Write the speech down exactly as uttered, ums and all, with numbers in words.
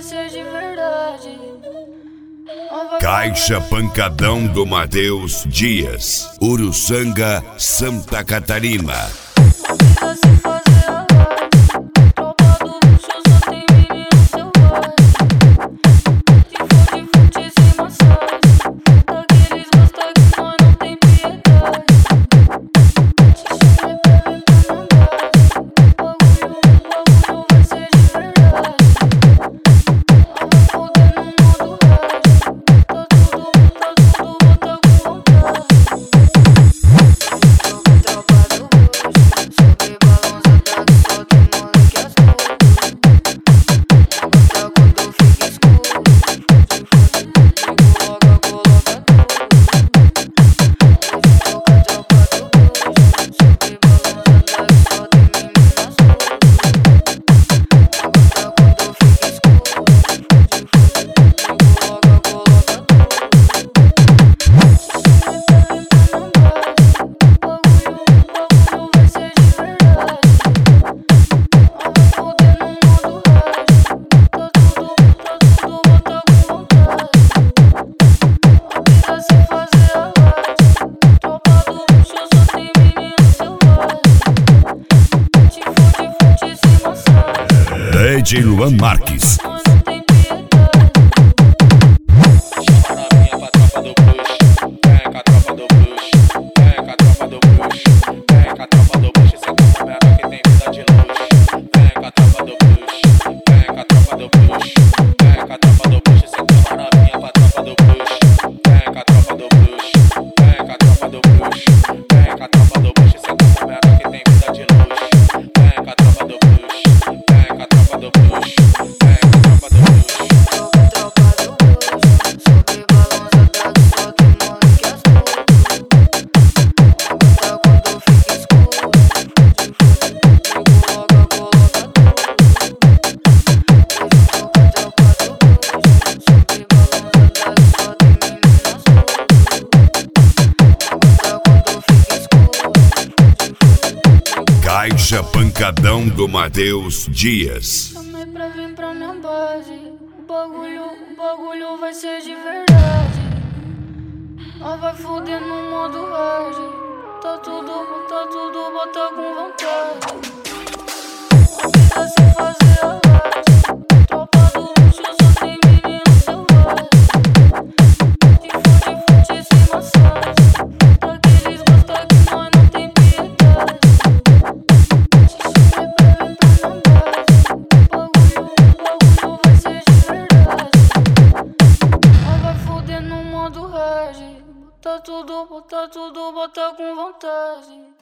ser de verdade. Caixa Pancadão do Matheus Dias, Uruçanga, Santa Catarina. D J Luan Marques. Caixa Pancadão do Matheus Dias. Chamei pra vir pra minha base. O bagulho, o bagulho vai ser de verdade. Nós vai fuder no modo hard. Tá tudo, tá tudo, bota com vontade. A vida sem fazer a arte. Tropa do luxo, só tem menino selvagem. De fute, fute, sem massagem. Daqueles gosta que nós não tem piedade. Tá tudo, tá tudo, bota com vontade.